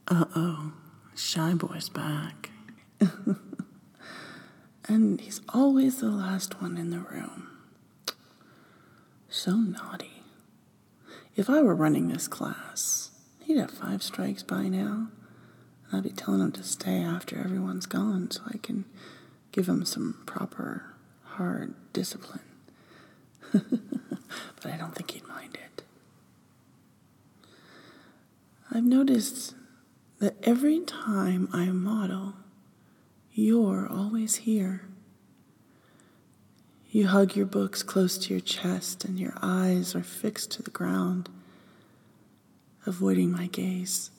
Uh-oh, Shy Boy's back. And he's always the last one in the room. So naughty. If I were running this class, he'd have 5 strikes by now. I'd be telling him to stay after everyone's gone so I can give him some proper, hard discipline. But I don't think he'd mind it. I've noticed that every time I model, you're always here. You hug your books close to your chest and your eyes are fixed to the ground, avoiding my gaze.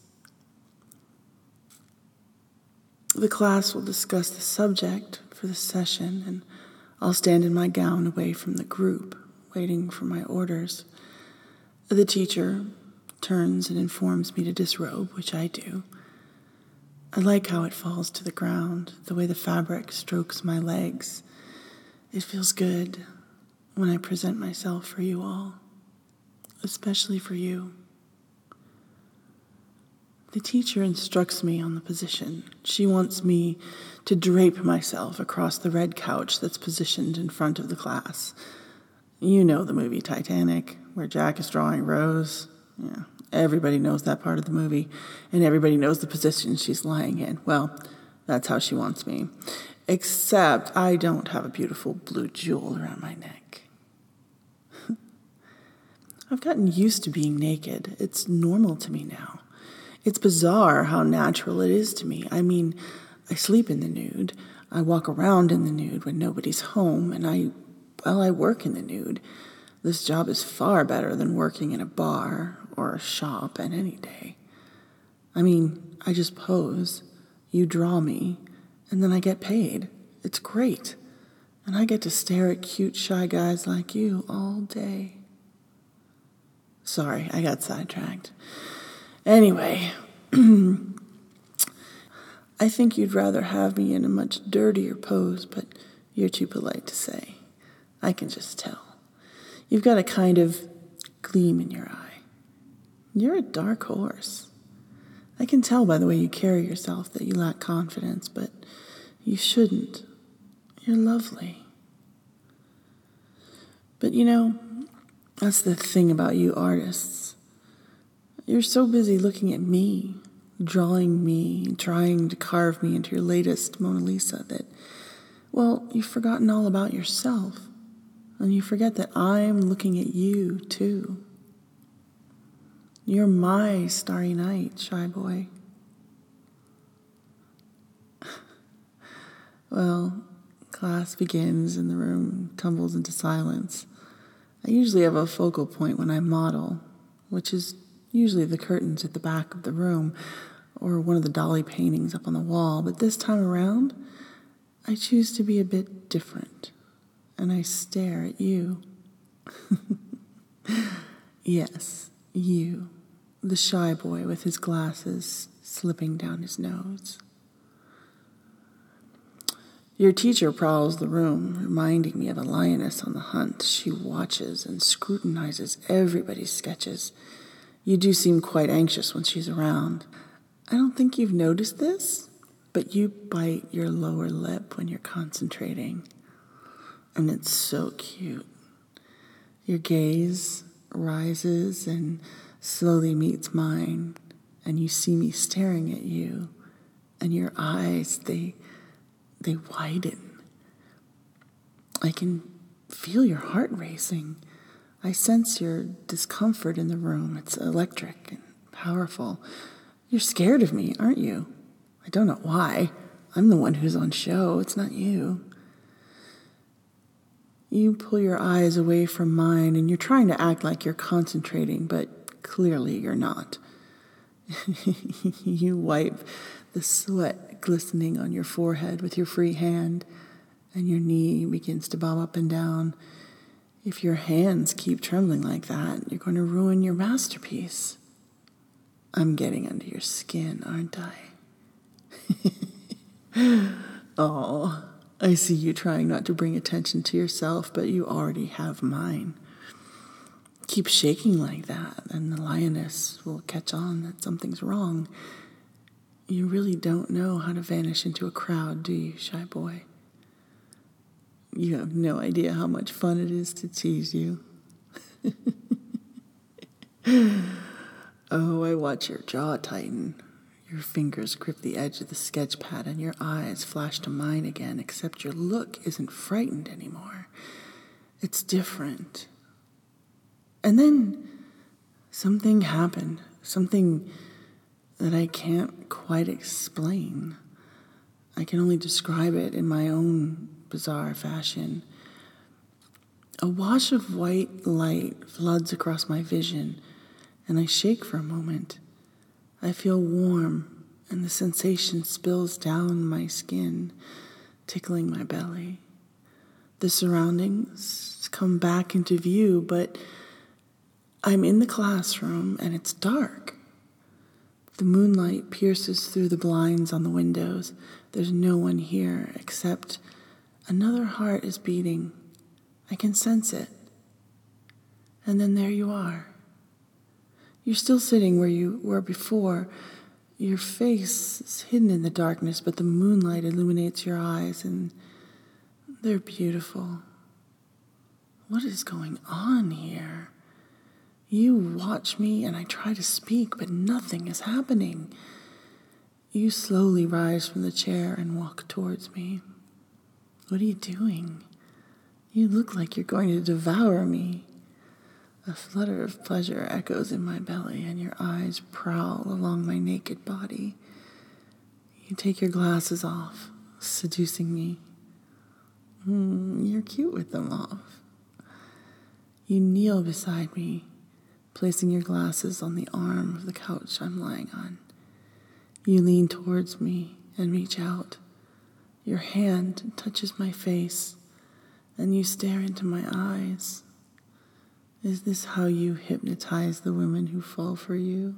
The class will discuss the subject for the session, and I'll stand in my gown away from the group, waiting for my orders. The teacher turns and informs me to disrobe, which I do. I like how it falls to the ground, the way the fabric strokes my legs. It feels good when I present myself for you all, especially for you. The teacher instructs me on the position. She wants me to drape myself across the red couch that's positioned in front of the class. You know the movie Titanic, where Jack is drawing Rose. Yeah, everybody knows that part of the movie, and everybody knows the position she's lying in. Well, that's how she wants me. Except I don't have a beautiful blue jewel around my neck. I've gotten used to being naked. It's normal to me now. It's bizarre how natural it is to me. I mean, I sleep in the nude. I walk around in the nude when nobody's home, and I work in the nude. This job is far better than working in a bar or a shop on any day. I mean, I just pose, you draw me, and then I get paid. It's great. And I get to stare at cute, shy guys like you all day. Sorry, I got sidetracked. Anyway, I think you'd rather have me in a much dirtier pose, but you're too polite to say. I can just tell. You've got a kind of gleam in your eye. You're a dark horse. I can tell by the way you carry yourself that you lack confidence, but you shouldn't. You're lovely. But you know, that's the thing about you artists. You're so busy looking at me, drawing me, trying to carve me into your latest Mona Lisa that, well, you've forgotten all about yourself. And you forget that I'm looking at you, too. You're my starry night, Shy Boy. Well, class begins and the room tumbles into silence. I usually have a focal point when I model, which is usually the curtains at the back of the room or one of the dolly paintings up on the wall. But this time around, I choose to be a bit different, and I stare at you. Yes, you, the shy boy with his glasses slipping down his nose. Your teacher prowls the room, reminding me of a lioness on the hunt. She watches and scrutinizes everybody's sketches. You do seem quite anxious when she's around. I don't think you've noticed this, but you bite your lower lip when you're concentrating. And it's so cute. Your gaze rises and slowly meets mine, and you see me staring at you, and your eyes, they widen. I can feel your heart racing. I sense your discomfort in the room. It's electric and powerful. You're scared of me, aren't you? I don't know why. I'm the one who's on show. It's not you. You pull your eyes away from mine, and you're trying to act like you're concentrating, but clearly you're not. You wipe the sweat glistening on your forehead with your free hand, and your knee begins to bob up and down. If your hands keep trembling like that, you're going to ruin your masterpiece. I'm getting under your skin, aren't I? Oh, I see you trying not to bring attention to yourself, but you already have mine. Keep shaking like that, and the lioness will catch on that something's wrong. You really don't know how to vanish into a crowd, do you, shy boy? You have no idea how much fun it is to tease you. Oh, I watch your jaw tighten. Your fingers grip the edge of the sketch pad and your eyes flash to mine again, except your look isn't frightened anymore. It's different. And then something happened, something that I can't quite explain. I can only describe it in my own bizarre fashion. A wash of white light floods across my vision, and I shake for a moment. I feel warm, and the sensation spills down my skin, tickling my belly. The surroundings come back into view, but I'm in the classroom, and it's dark. The moonlight pierces through the blinds on the windows. There's no one here except another heart is beating. I can sense it. And then there you are. You're still sitting where you were before. Your face is hidden in the darkness, but the moonlight illuminates your eyes, and they're beautiful. What is going on here? You watch me, and I try to speak, but nothing is happening. You slowly rise from the chair and walk towards me. What are you doing? You look like you're going to devour me. A flutter of pleasure echoes in my belly, and your eyes prowl along my naked body. You take your glasses off, seducing me. You're cute with them off. You kneel beside me, placing your glasses on the arm of the couch I'm lying on. You lean towards me and reach out. Your hand touches my face, and you stare into my eyes. Is this how you hypnotize the women who fall for you?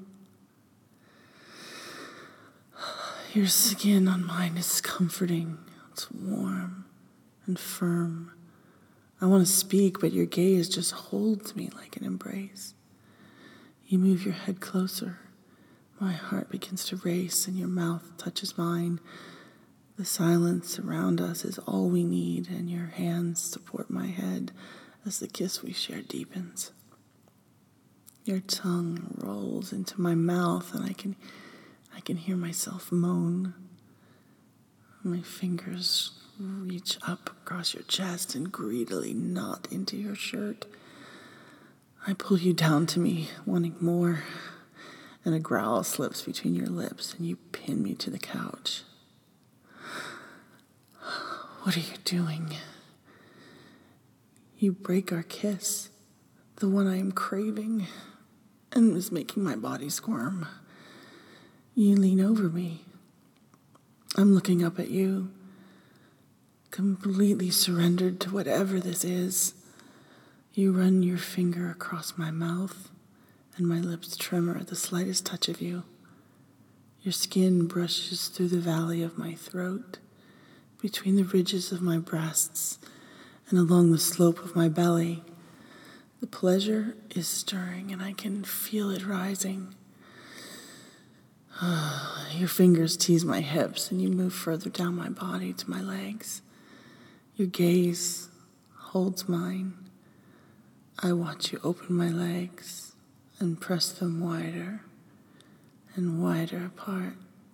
Your skin on mine is comforting. It's warm and firm. I want to speak, but your gaze just holds me like an embrace. You move your head closer. My heart begins to race, and your mouth touches mine. The silence around us is all we need, and your hands support my head as the kiss we share deepens. Your tongue rolls into my mouth, and I can hear myself moan. My fingers reach up across your chest and greedily knot into your shirt. I pull you down to me, wanting more, and a growl slips between your lips, and you pin me to the couch. What are you doing? You break our kiss, the one I am craving, and is making my body squirm. You lean over me. I'm looking up at you, completely surrendered to whatever this is. You run your finger across my mouth, and my lips tremor at the slightest touch of you. Your skin brushes through the valley of my throat, between the ridges of my breasts, and along the slope of my belly. The pleasure is stirring, and I can feel it rising. Your fingers tease my hips, and you move further down my body to my legs. Your gaze holds mine. I watch you open my legs and press them wider and wider apart.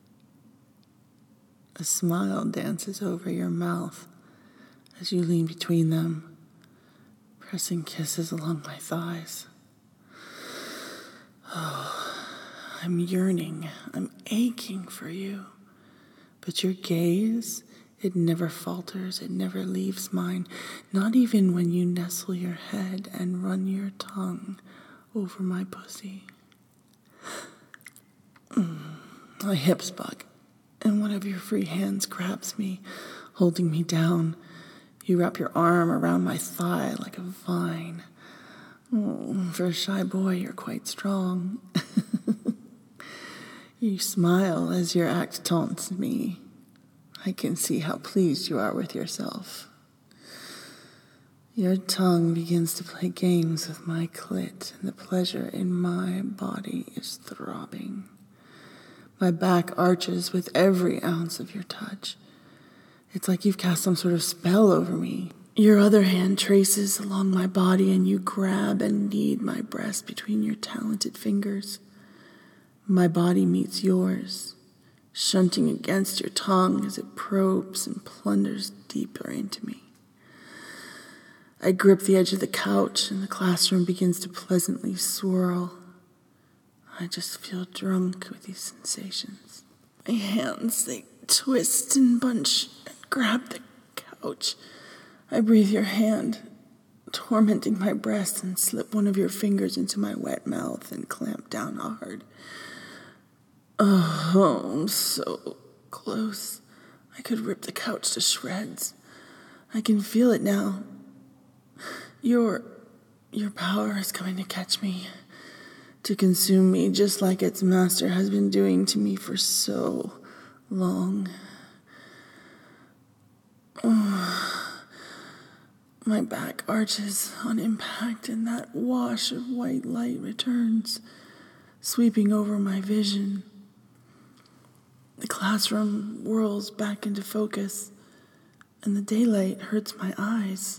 A smile dances over your mouth as you lean between them, pressing kisses along my thighs. Oh, I'm yearning, I'm aching for you, but your gaze, it never falters, it never leaves mine, not even when you nestle your head and run your tongue over my pussy. My hips bug, and one of your free hands grabs me, holding me down. You wrap your arm around my thigh like a vine. For a shy boy, you're quite strong. You smile as your act taunts me. I can see how pleased you are with yourself. Your tongue begins to play games with my clit, and the pleasure in my body is throbbing. My back arches with every ounce of your touch. It's like you've cast some sort of spell over me. Your other hand traces along my body and you grab and knead my breast between your talented fingers. My body meets yours, shunting against your tongue as it probes and plunders deeper into me. I grip the edge of the couch and the classroom begins to pleasantly swirl. I just feel drunk with these sensations. My hands, they twist and bunch and grab the couch. I breathe your hand, tormenting my breast, and slip one of your fingers into my wet mouth and clamp down hard. Oh, I'm so close. I could rip the couch to shreds. I can feel it now. Your power is coming to catch me, to consume me just like its master has been doing to me for so long. Oh, my back arches on impact and that wash of white light returns, sweeping over my vision. The classroom whirls back into focus and the daylight hurts my eyes.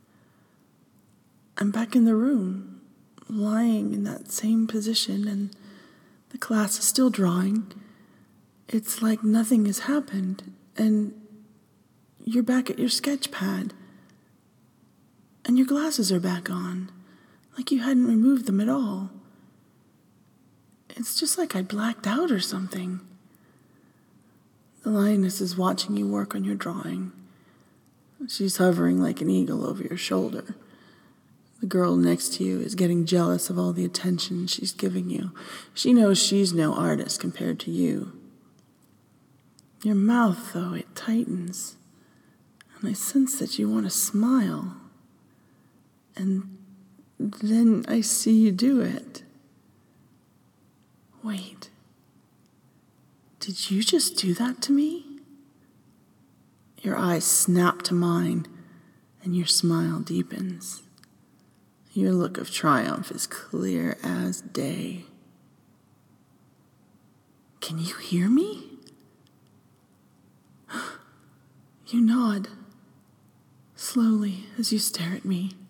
I'm back in the room, lying in that same position, and the class is still drawing. It's like nothing has happened, and you're back at your sketch pad, and your glasses are back on, like you hadn't removed them at all. It's just like I blacked out or something. The lioness is watching you work on your drawing. She's hovering like an eagle over your shoulder. The girl next to you is getting jealous of all the attention she's giving you. She knows she's no artist compared to you. Your mouth, though, it tightens, and I sense that you want to smile. And then I see you do it. Wait, did you just do that to me? Your eyes snap to mine, and your smile deepens. Your look of triumph is clear as day. Can you hear me? You nod, slowly as you stare at me.